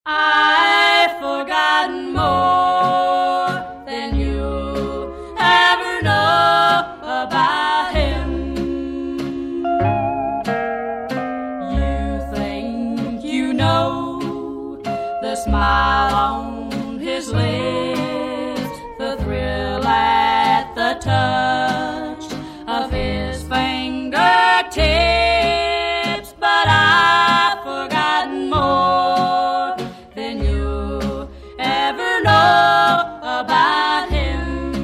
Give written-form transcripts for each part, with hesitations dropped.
I've forgotten more than you ever know about him. You think you know the smile on his lips, the thrill at the touch of his fingertips, but I've forgotten more than you ever know about him.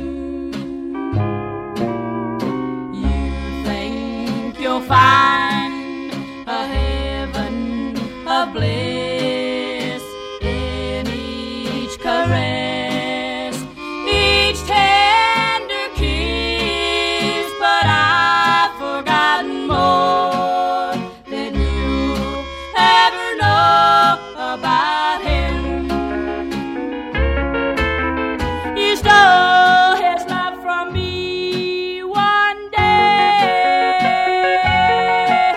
You think you'll find a heaven of bliss in each caress, each tender kiss, but I've forgotten more than you ever know about him. You stole his love from me one day.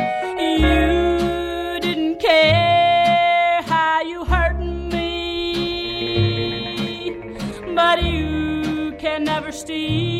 You didn't care how you hurt me, but you can never steal